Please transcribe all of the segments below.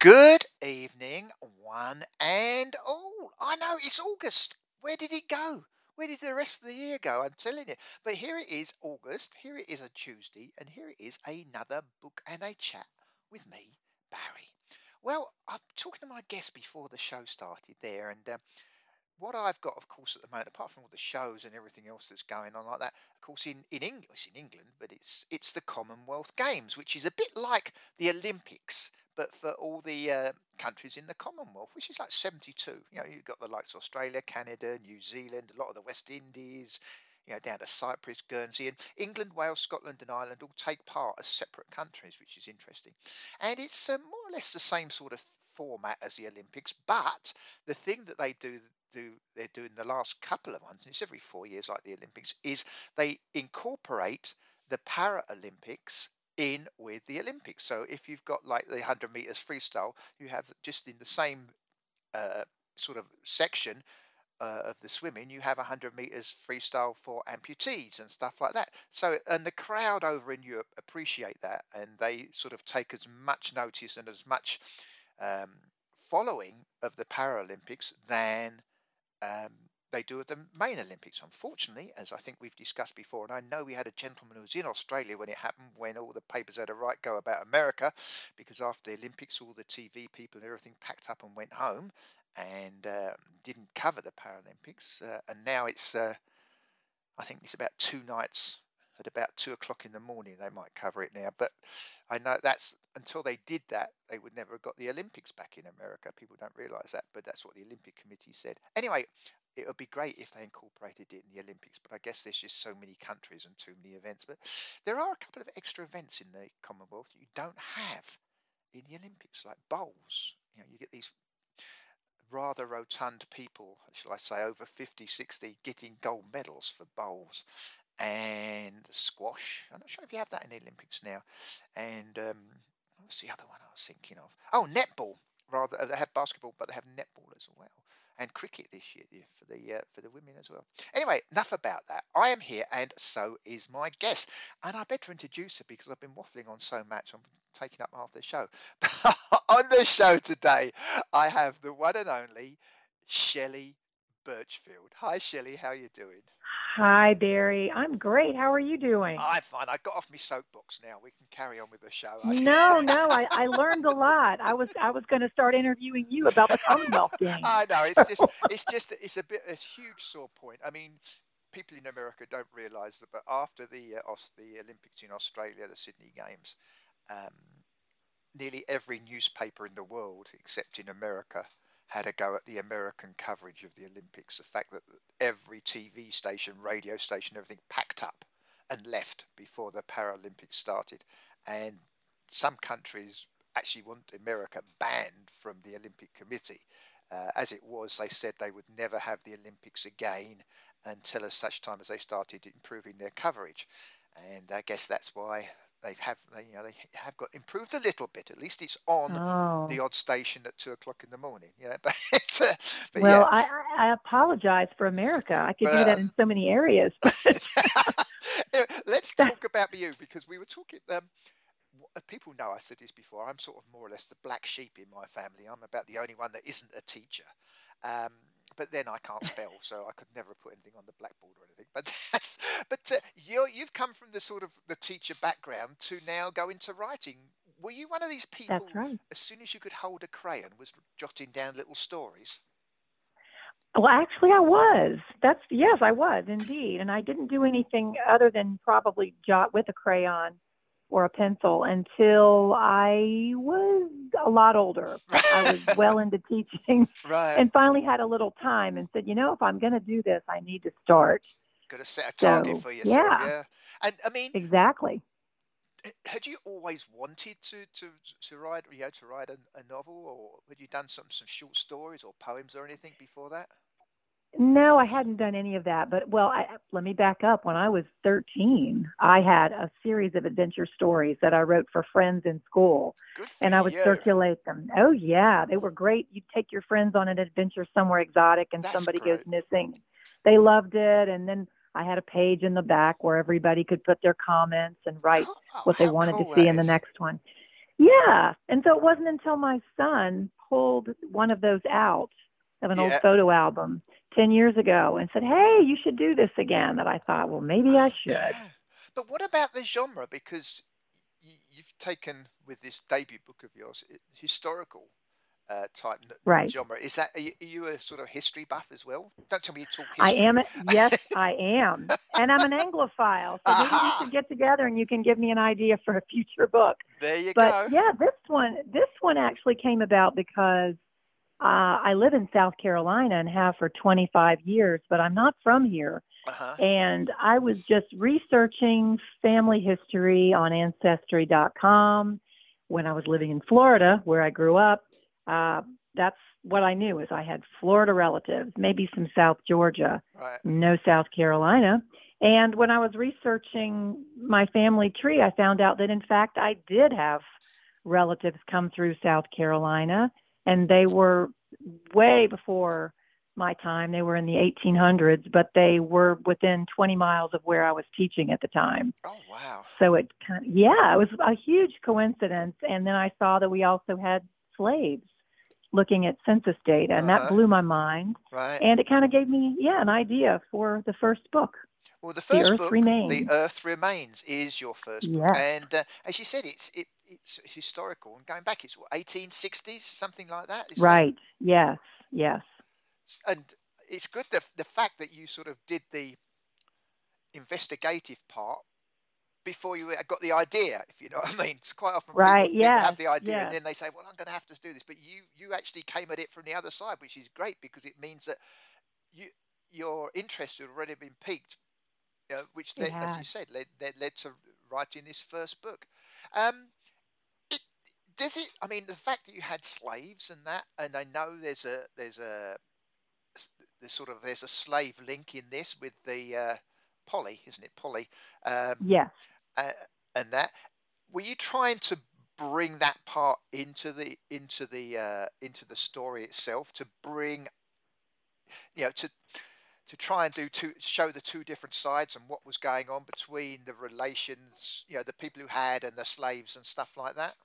Good evening, one and all. I know it's August. Where did it go? Where did the rest of the year go? I'm telling you. But here it is, August. Here it is a Tuesday, and here it is another book and a chat with me, Barry. Well, I'm talking to my guest before the show started there, and what I've got, of course, at the moment, apart from all the shows and everything else that's going on like that, of course, in England, it's in England, but it's the Commonwealth Games, which is a bit like the Olympics, but for all the countries in the Commonwealth, which is like 72. You know, you've got the likes of Australia, Canada, New Zealand, a lot of the West Indies, down to Cyprus, Guernsey, and England, Wales, Scotland, and Ireland all take part as separate countries, which is interesting. And it's more or less the same sort of format as the Olympics, but the thing that they're doing the last couple of ones, and it's every 4 years like the Olympics, is they incorporate the Paralympics in with the Olympics. So if you've got like the 100 meters freestyle, you have just in the same sort of section of the swimming, you have 100 meters freestyle for amputees and stuff like that. So, and the crowd over in Europe appreciate that, and they sort of take as much notice and as much um, following of the Paralympics than they do at the main Olympics. Unfortunately, as I think we've discussed before, and I know we had a gentleman who was in Australia when it happened, when all the papers had a right go about America, because after the Olympics, all the TV people and everything packed up and went home and didn't cover the Paralympics. And now it's, I think it's about 2 nights at about 2 o'clock in the morning. They might cover it now, but I know that's until they did that, they would never have got the Olympics back in America. People don't realise that, but that's what the Olympic Committee said. Anyway, it would be great if they incorporated it in the Olympics, but I guess there's just so many countries and too many events. But there are a couple of extra events in the Commonwealth that you don't have in the Olympics, like bowls. You get these rather rotund people, shall I say, over 50, 60, getting gold medals for bowls. And squash. I'm not sure if you have that in the Olympics now. And what's the other one I was thinking of? Oh, netball. Rather, they have basketball, but they have netball as well, and cricket this year for the women as well. Anyway, enough about that. I am here, and so is my guest, and I better introduce her because I've been waffling on so much. I'm taking up half the show. On the show today, I have the one and only Shelley Birchfield. Hi, Shelley. How are you doing? Hi, Barry. I'm great. How are you doing? I'm fine. I got off my soapbox now. We can carry on with the show. No, I learned a lot. I was going to start interviewing you about the Commonwealth Games. I know it's a huge sore point. I mean, people in America don't realise that, but after the Olympics in Australia, the Sydney Games, um, nearly every newspaper in the world, except in America, had a go at the American coverage of the Olympics. The fact that every TV station, radio station, everything packed up and left before the Paralympics started. And some countries actually want America banned from the Olympic Committee. As it was, they said they would never have the Olympics again until as such time as they started improving their coverage. And I guess that's why they have got improved a little bit. At least it's on the Oh, odd station at 2 o'clock in the morning. But well, yeah. I apologize for America. I could do that But in so many areas, but let's that, talk about you because we were talking. People know I said this before. I'm sort of more or less the black sheep in my family. I'm about the only one that isn't a teacher. Um, but then I can't spell, so I could never put anything on the blackboard or anything. But you've come from the sort of the teacher background to now go into writing. Were you one of these that's people, right. as soon as you could hold a crayon, was jotting down little stories? Well, actually, I was. Yes, I was indeed. And I didn't do anything other than probably jot with a crayon or a pencil until I was a lot older. I was well into teaching Right. and finally had a little time and said, if I'm going to do this, I need to start. Got to set a target So, for yourself, yeah, yeah. And I mean, exactly. had you always wanted to write, to write a novel, or had you done some short stories or poems or anything before that? No, I hadn't done any of that. But, well, let me back up. When I was 13, I had a series of adventure stories that I wrote for friends in school, Good for and I would you. circulate them. Oh, yeah, they were great. You'd take your friends on an adventure somewhere exotic, and That's somebody goes great. missing. They loved it. And then I had a page in the back where everybody could put their comments and write Oh, what they how wanted to cool see that in the is. next one. Yeah. And so it wasn't until my son pulled one of those out of an old Yeah. photo album 10 years ago and said, "Hey, you should do this again," that I thought, well, maybe I should. Okay. But what about the genre? Because you've taken with this debut book of yours historical type Right. genre. Is that are you a sort of history buff as well? Don't tell me you talk I history. am. Yes, I am. And I'm an Anglophile. So maybe we should Aha! get together and you can give me an idea for a future book. There you But go. yeah, this one actually came about because I live in South Carolina and have for 25 years, but I'm not from here. Uh-huh. And I was just researching family history on Ancestry.com when I was living in Florida, where I grew up. Uh, that's what I knew is I had Florida relatives, maybe some South Georgia, Right. no South Carolina. And when I was researching my family tree, I found out that in fact I did have relatives come through South Carolina, and they were way before my time. They were in the 1800s, but they were within 20 miles of where I was teaching at the time. Oh wow. So it kind of, yeah, it was a huge coincidence. And then I saw that we also had slaves looking at census data, and that Uh-huh. blew my mind. Right. And it kind of gave me, yeah, an idea for the first book, Well, the The first Earth book, The Remains. Earth Remains, is your first book, Yes, and as you said, it's historical and going back. It's what 1860s, something like that. Is that? right. Yes, yes. And it's good the fact that you sort of did the investigative part before you got the idea, if you know what I mean. It's quite often people Right. people have Yes, the idea and yes. then they say, "Well, I'm going to have to do this," but you actually came at it from the other side, which is great because it means that you your interest had already been piqued, which It led, as you had. said, led to writing this first book. Um, it, does it? I mean, the fact that you had slaves and that, and I know there's a slave link in this with the Polly, isn't it? Polly, um, Yes. uh, and that. Were you trying to bring that part into the story itself to bring you know to try and show the two different sides and what was going on between the relations, the people who had and the slaves and stuff like that?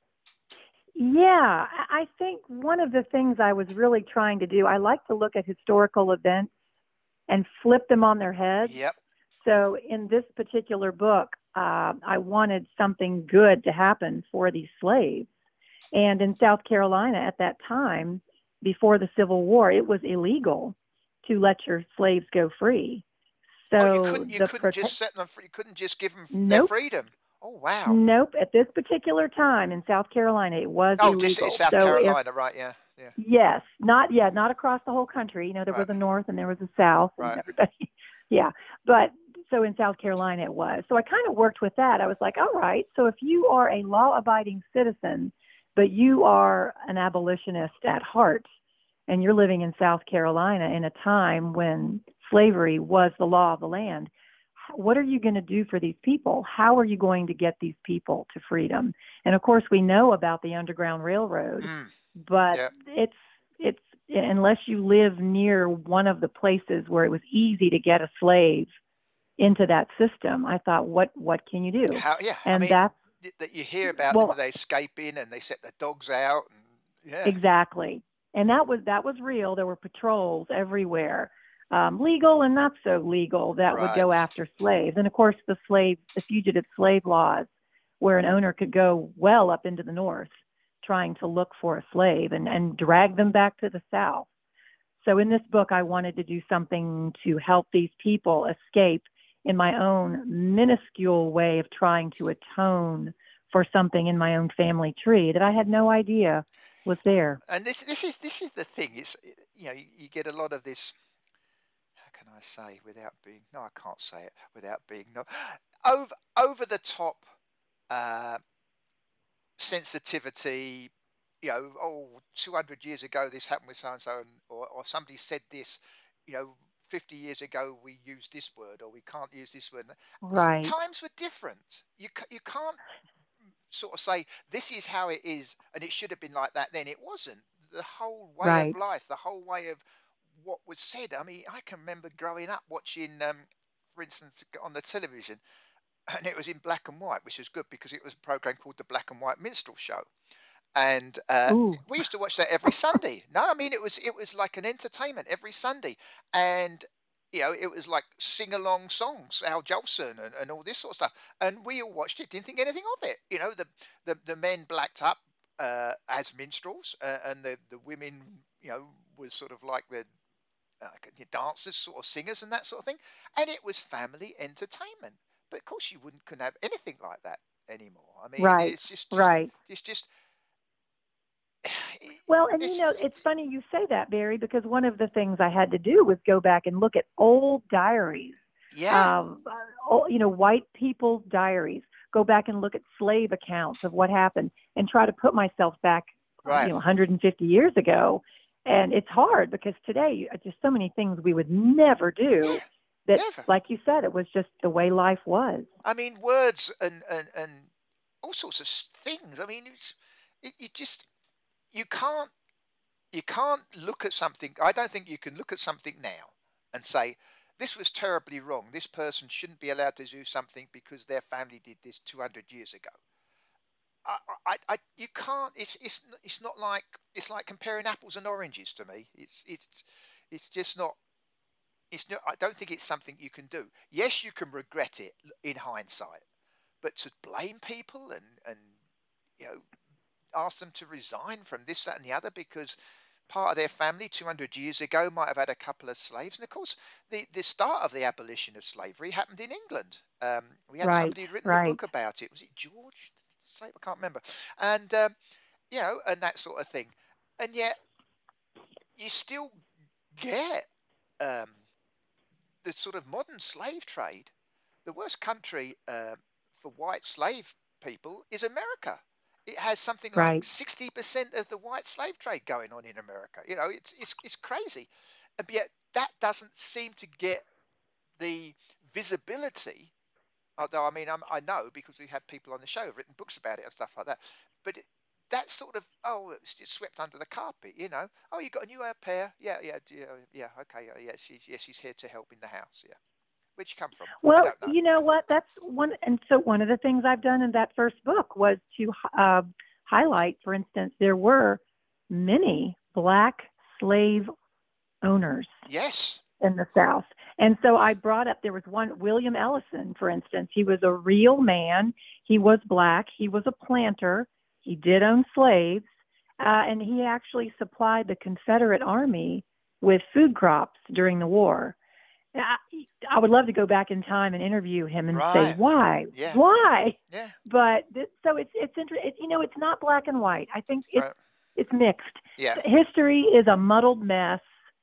Yeah, I think one of the things I was really trying to do, I like to look at historical events and flip them on their heads. Yep. So in this particular book, I wanted something good to happen for these slaves. And in South Carolina at that time, before the Civil War, it was illegal to let your slaves go free. Oh, you So couldn't you the couldn't just protect, set them free. You couldn't just give them their nope, freedom. Oh wow. nope. At this particular time in South Carolina, it was Oh, just it's illegal. South So if Carolina, right? Yeah, yeah. yes, not yet, not across the whole country. There Right, was a north and there was a south, and right. everybody, yeah. But so in South Carolina it was. So I kind of worked with that. I was like, all right, so if you are a law-abiding citizen, but you are an abolitionist at heart, and you're living in South Carolina in a time when slavery was the law of the land, what are you going to do for these people? How are you going to get these people to freedom? And of course, we know about the Underground Railroad, Mm, but yeah. it's unless you live near one of the places where it was easy to get a slave into that system, I thought, what can you do? How? Yeah. I And mean, that's that you hear about them, well, they escape in and they set the dogs out, and yeah. exactly. And that was real. There were patrols everywhere, legal and not so legal, that would go Right. after slaves. And of course, the fugitive slave laws, where an owner could go well up into the north trying to look for a slave and drag them back to the south. So in this book, I wanted to do something to help these people escape in my own minuscule way of trying to atone for something in my own family tree that I had no idea was there. And this is the thing. You get a lot of this. How can I say without being? No, I can't say it without being no over the top uh, sensitivity. Oh, 200 years ago this happened with so and so, or somebody said this. You know, 50 years ago we used this word, or we can't use this word. Right, Times were different. You can't sort of say this is how it is and it should have been like that then. It wasn't. The whole way of right. life, the whole way of what was said. I mean, I can remember growing up watching, for instance, on the television, and it was in black and white, which was good because it was a program called the Black and White Minstrel Show, and Ooh, we used to watch that every Sunday. No, I mean it was like an entertainment every Sunday, and it was like sing along songs, Al Jolson and all this sort of stuff, and we all watched it, didn't think anything of it. The men blacked up as minstrels, and the women, was sort of like the dancers, sort of singers and that sort of thing, and it was family entertainment. But of course, you couldn't have anything like that anymore. I mean, right, right. it's just Well, and it's it's funny you say that, Barry, because one of the things I had to do was go back and look at old diaries, yeah, white people's diaries, go back and look at slave accounts of what happened and try to put myself back, right, 150 years ago. And it's hard because today, just so many things we would never yeah, do that, never. like you said, it was just the way life was. I mean, words and all sorts of things. I mean, you just you can't you can't look at something. I don't think you can look at something now and say this was terribly wrong. This person shouldn't be allowed to do something because their family did this 200 years ago. You can't. It's not like it's like comparing apples and oranges to me. It's just not. It's not. I don't think it's something you can do. Yes, you can regret it in hindsight, but to blame people and you know ask them to resign from this, that, and the other because part of their family 200 years ago might have had a couple of slaves. And of course, the start of the abolition of slavery happened in England. We had Right, somebody who'd written a right, book about it. Was it George? I can't remember. And, and that sort of thing. And yet, you still get um, the sort of modern slave trade. The worst country for white slave people is America. It has something like right. 60% of the white slave trade going on in America. It's crazy, and yet that doesn't seem to get the visibility. Although I mean, I know because we had people on the show who've written books about it and stuff like that. But that's sort of it's just swept under the carpet. Oh, you got a new pair? Yeah, yeah, yeah, yeah. Okay, yeah, she's here to help in the house. Yeah, where'd she come from? I Well, don't know. you know what? That's one. And so one of the things I've done in that first book was to highlight, for instance, there were many black slave owners Yes, in the South. And so I brought up, there was one, William Ellison, for instance. He was a real man. He was black. He was a planter. He did own slaves. And he actually supplied the Confederate Army with food crops during the war. I, I would love to go back in time and interview him and say right. why, Yeah, why. yeah, But so it's interesting. It's not black and white. I think right. it's mixed. Yeah. History is a muddled mess,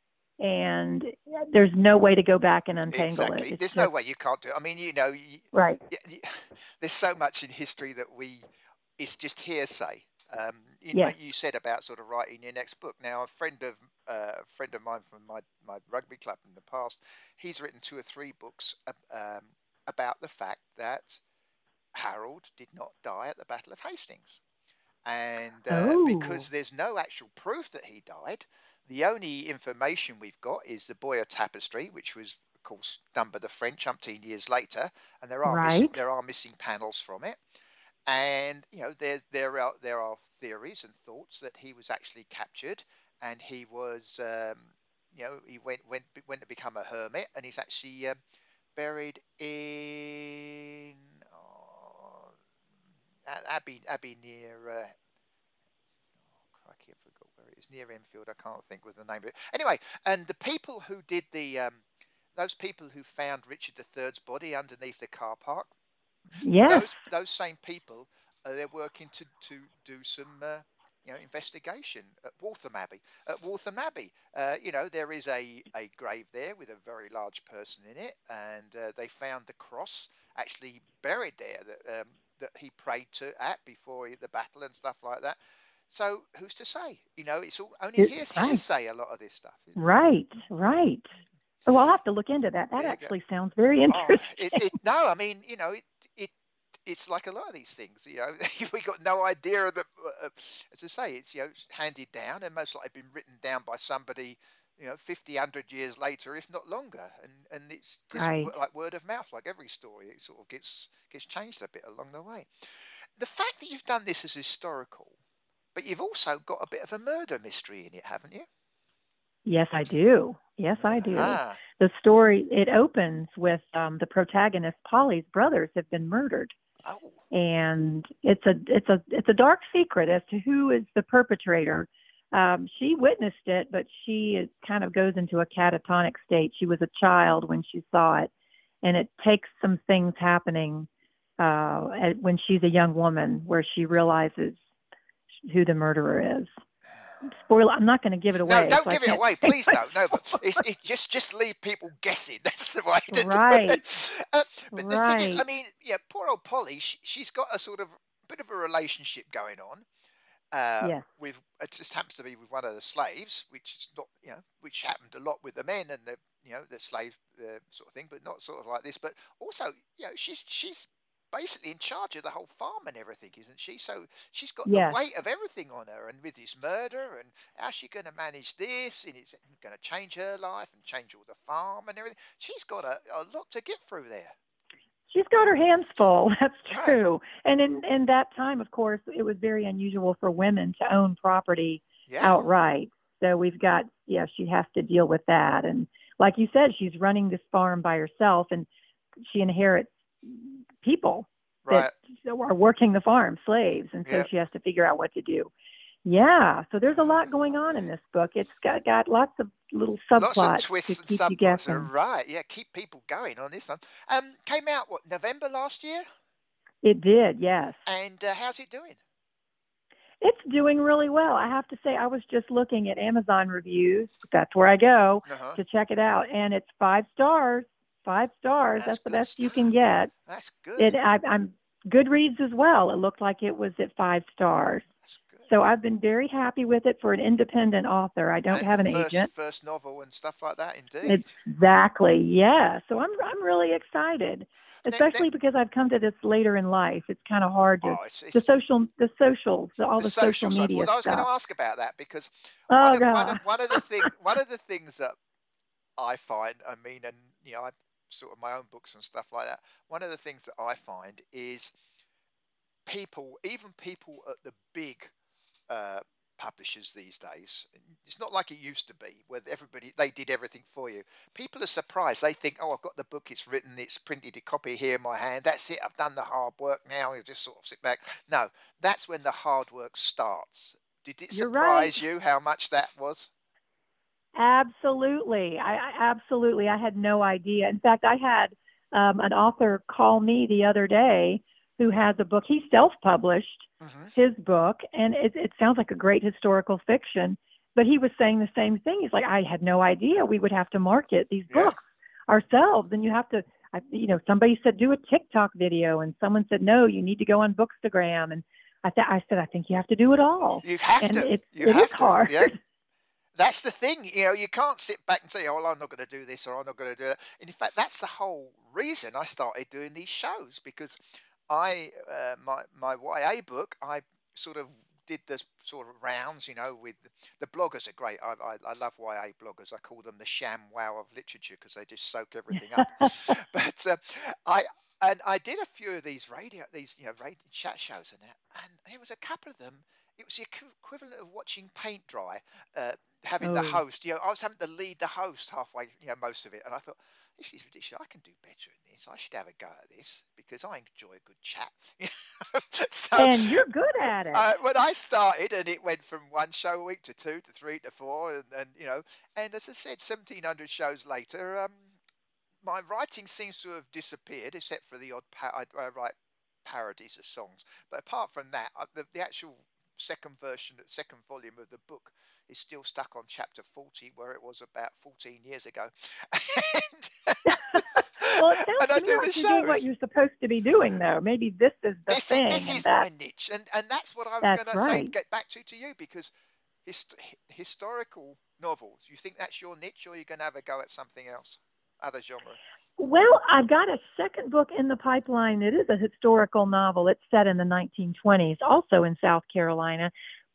and there's no way to go back and untangle it. Exactly. It's There's no just way you can't do it. I mean, right. there's so much in history that it's just hearsay. Yes. You said about sort of writing your next book. Now, a friend of mine from my rugby club in the past, he's written 2 or 3 books about the fact that Harold did not die at the Battle of Hastings. And because Oh, there's no actual proof that he died, the only information we've got is the Boyer Tapestry, which was, of course, done by the French umpteen years later, and right. there are missing panels from it. And there are theories and thoughts that he was actually captured, and he was he went to become a hermit, and he's actually buried in Abbey near. Crikey, I forgot where it is. Near Enfield, I can't think of the name of it. Anyway, and the people who did those people who found Richard III's body underneath the car park, Yes. those same people, they're working to do some investigation at Waltham Abbey. At Waltham Abbey, there is a grave there with a very large person in it, and they found the cross actually buried there that he prayed to at before the battle and stuff like that. So who's to say? It's all only Right. hearsay. A lot of this stuff. Right. Right. Oh, I'll have to look into that. That There you go. actually sounds very Oh, interesting. no, I mean, it it's like a lot of these things. We got no idea that, as I say, it's it's handed down and most likely been written down by somebody 50, 100 years later, if not longer. And it's just Right. like word of mouth, like every story. It sort of gets changed a bit along the way. The fact that you've done this as historical, but you've also got a bit of a murder mystery in it, haven't you? Yes, I do. Yes, I do. Ah, The story, it opens with the protagonist, Polly's brothers have been murdered. oh, And it's a dark secret as to who is the perpetrator. She witnessed it, but she kind of goes into a catatonic state. She was a child when she saw it, and it takes some things happening when she's a young woman where she realizes who the murderer is. Spoiler, I'm not going to give it no, away, don't so I give it can't away, say please much don't. No, but more. it's just leave people guessing. That's the way to do Right, it. But the thing is, I right. mean, yeah, poor old Polly. She's got a sort of bit of a relationship going on Yes, with it just happens to be with one of the slaves, which is not which happened a lot with the men and the slave sort of thing, but not sort of like this. But also, she's basically in charge of the whole farm and everything, isn't she? So she's got the yes. weight of everything on her, and with this murder, and how's she going to manage this? And it's going to change her life and change all the farm and everything. She's got a lot to get through there. She's got her hands full. That's Right. true. And in that time, of course, it was very unusual for women to own property Yeah. outright. So we've got, yeah, she has to deal with that. And like you said, she's running this farm by herself, and she inherits people that Right. are working the farm, slaves. And so Yeah. she has to figure out what to do. Yeah. So there's a lot going on in Lovely. this book. It's got lots of little Lots of subplots to twists and keep you subplots. Are guessing. right. Yeah, keep people going on this one. Came out what, November last year, It did, yes. and how's it doing? It's doing really well. I have to say, I was just looking at Amazon reviews. That's where I go Uh huh. to check it out, and it's 5 stars. 5 stars. That's That's the good best you can stuff. get. That's good. I'm Goodreads as well. It looked like it was at 5 stars. That's good. So I've been very happy with it for an independent author. I don't And have an first agent. first novel and stuff like that. Indeed. Exactly. Yeah. So I'm really excited, Now, especially because I've come to this later in life. It's kind of hard to oh, it's the socials, all the the social social side. Well, media I was going to stuff. ask about that because Oh God. one of the things that I find, I mean, and I sort of my own books and stuff like that. One of the things that I find is even people at the big uh, publishers these days. It's not like it used to be, where they did everything for you. People are surprised. They think, "Oh, I've got the book. It's written. It's printed. A copy here in my hand. That's it. I've done the hard work. Now you just sort of sit back." No, that's when the hard work starts. Did it You're right. surprise you how much that was? Absolutely. I absolutely. I had no idea. In fact, I had an author call me the other day who has a book. He self-published Hmm. his book, and it sounds like a great historical fiction. But he was saying the same thing. He's like, I had no idea we would have to market these Yeah. books ourselves, and you have to. Somebody said do a TikTok video, and someone said no, you need to go on Bookstagram, and I said I think you have to do it all, You have and to. it You it is have to. hard. Yeah. That's the thing, you can't sit back and say, "Oh, well, I'm not going to do this or I'm not going to do that." And in fact, that's the whole reason I started doing these shows because my YA book, I sort of did this sort of rounds, with the bloggers are great. I love YA bloggers. I call them the sham wow of literature because they just soak everything up. But I and I did a few of these radio chat shows and that, and there was a couple of them. It was the equivalent of watching paint dry, having the Oh, host. I was having to lead the host halfway, most of it, and I thought, this is ridiculous. I can do better in this. I should have a go at this because I enjoy a good chat. So and you're good at it. when I started, and it went from one show a week to two to three to four, and as I said, 1,700 shows later, my writing seems to have disappeared, except for the odd I write parodies of songs. But apart from that, the actual second volume of the book is still stuck on chapter 40, where it was about 14 years ago. and, Well, it sounds and I to me do the like you're doing what shows. you're supposed to be doing, though. Maybe this is the This thing, and is my niche, and that's what I was that's going to say. right. Get back to you because historical novels. You think that's your niche, or you're going to have a go at something else, other genre? Well, I've got a second book in the pipeline. It is a historical novel. It's set in the 1920s, also in South Carolina,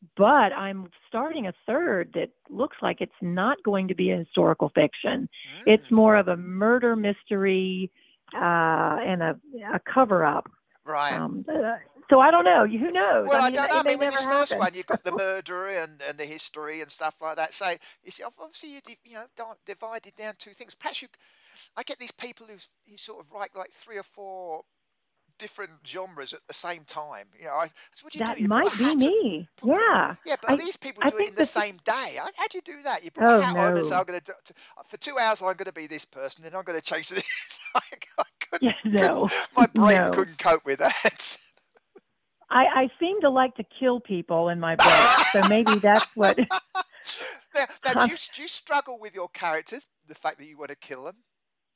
but I'm starting a third that looks like it's not going to be a historical fiction. It's Mm, more of a murder mystery and a cover up. right. Um, uh, so I don't know. Who knows? Well, I I mean, don't know. I it may mean, with never this first happen. one, you've got the murderer and the history and stuff like that. So you see, obviously, divided down two things. Perhaps I get these people who sort of write like three or four different genres at the same time. So what do you do? That You put a might be hat on. me. Yeah. Yeah, but I these people I do it in think the the same day. How do you do that? You put a oh hat on and say, no. I'm going to do, for 2 hours, I'm going to be this person, then I'm going to change to this. I Yeah, couldn't, no. my brain No. couldn't cope with that. I seem to like to kill people in my books. So maybe that's what Now, do you struggle with your characters? The fact that you want to kill them?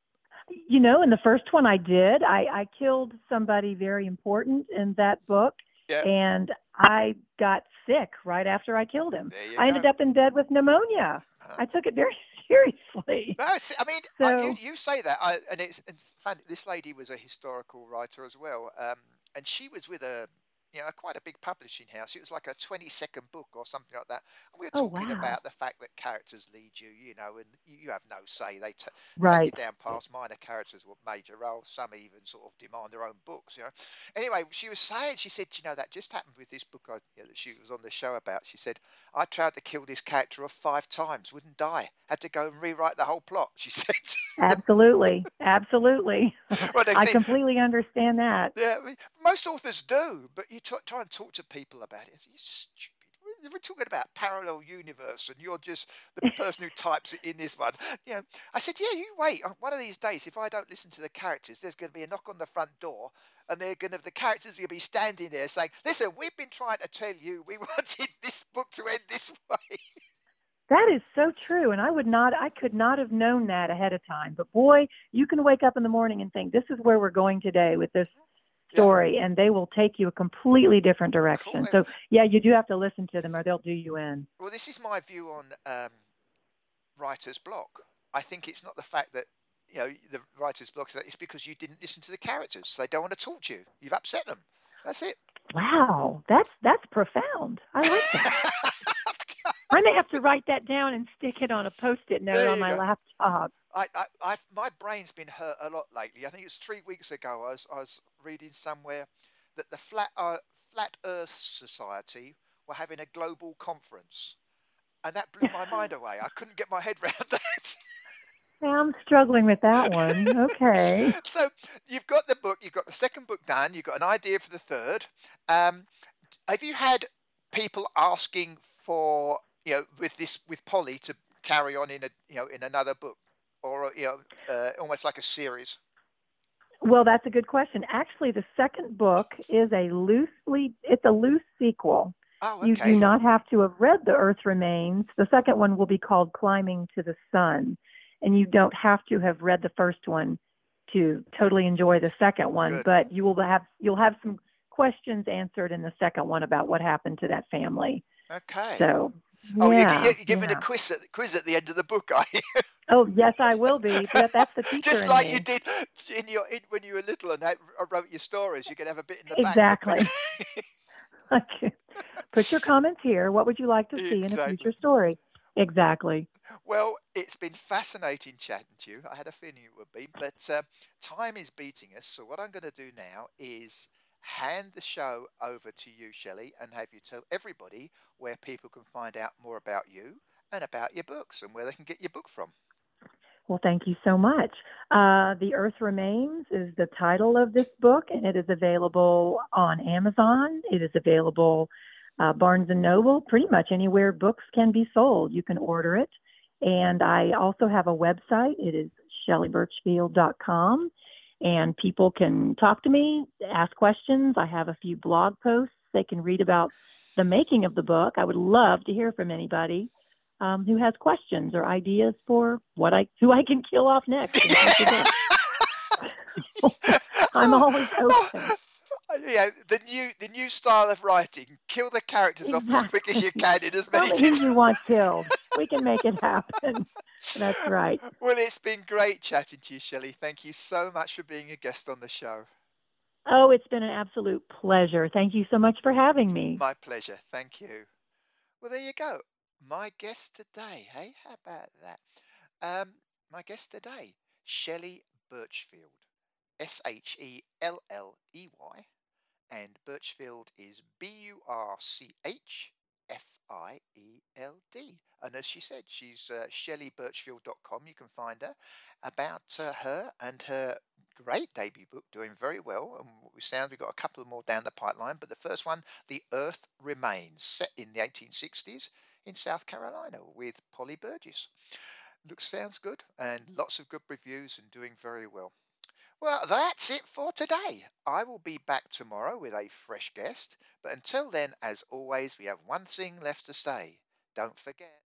in the first one I did, I killed somebody very important in that book, Yeah, and I got sick right after I killed him. there you I go. ended up in bed with pneumonia. Uh, I took it very seriously. no, I mean, you So, you say that, and it's in fact, this lady was a historical writer as well, and she was with quite a big publishing house. It was like a 20-second book or something like that, and we were oh talking wow. about the fact that characters lead you, and you have no say. They take you Right. down past minor characters with major roles. Some even sort of demand their own books. Anyway, she was saying, she said, that just happened with this book that she was on the show about. She said, I tried to kill this character off 5 times, wouldn't die. Had to go and rewrite the whole plot. She said. Absolutely. Absolutely. Well, they I see, completely understand that. yeah, I mean, most authors do, but you try and talk to people about it. You stupid. We're talking about parallel universe, and you're just the person who types it in this one. I said, yeah, you wait. One of these days, if I don't listen to the characters, there's going to be a knock on the front door, and the characters are going to be standing there saying, "Listen, we've been trying to tell you we wanted this book to end this way." That is so true. And I could not have known that ahead of time. But boy, you can wake up in the morning and think, this is where we're going today with this Yeah, story. And they will take you a completely different cool. direction. So, yeah, you do have to listen to them or they'll do you in. Well, this is my view on writer's block. I think it's not the fact that the writer's block. It's because you didn't listen to the characters. They don't want to talk to you. You've upset them. That's it. Wow, that's profound. I like that. I may have to write that down and stick it on a post-it note There on you my go. laptop. My brain's been hurt a lot lately. I think it was 3 weeks ago. I was reading somewhere that the Flat Earth Society were having a global conference, and that blew my mind away. I couldn't get my head around that. I'm struggling with that one. Okay. So you've got the book, you've got the second book done, you've got an idea for the third. Um, have you had people asking for with Polly to carry on in another book, or almost like a series? Well, that's a good question. Actually, the second book is it's a loose sequel. Oh, You do okay, not have to have read The Earth Remains. The second one will be called Climbing to the Sun. And you don't have to have read the first one to totally enjoy the second one, good. but you'll have some questions answered in the second one about what happened to that family. Okay. So, Oh, yeah, you're giving a yeah. quiz at the end of the book, are you? Oh, yes, I will be. But that's the teacher Just in like you me. did when you were little and wrote your stories. You could have a bit in the back for Exactly. Put your comments here. What would you like to see in a exactly. future story? Exactly. Well, it's been fascinating chatting to you. I had a feeling it would be, but time is beating us. So what I'm going to do now is hand the show over to you, Shelley, and have you tell everybody where people can find out more about you and about your books and where they can get your book from. Well, thank you so much. The Earth Remains is the title of this book, and it is available on Amazon. It is available Barnes and Noble, pretty much anywhere books can be sold. You can order it. And I also have a website. It is shelleybirchfield.com. And people can talk to me, ask questions. I have a few blog posts. They can read about the making of the book. I would love to hear from anybody who has questions or ideas for who I can kill off next in future books. I'm always open. Yeah, the new style of writing. Kill the characters off as quick as you Exactly. can in as Tell many me who you want killed. We can make it happen. That's right. Well, it's been great chatting to you, Shelley. Thank you so much for being a guest on the show. Oh, it's been an absolute pleasure. Thank you so much for having me. My pleasure. Thank you. Well, there you go. My guest today, hey, how about that? My guest today, Shelley Birchfield, Shelley, and Birchfield is Burchfield. And as she said, she's ShelleyBirchfield.com. You can find her about her and her great debut book, doing very well. And what we sound, we've got a couple more down the pipeline. But the first one, The Earth Remains, set in the 1860s in South Carolina with Polly Burgess. Sounds good, and lots of good reviews and doing very well. Well, that's it for today. I will be back tomorrow with a fresh guest. But until then, as always, we have one thing left to say. Don't forget.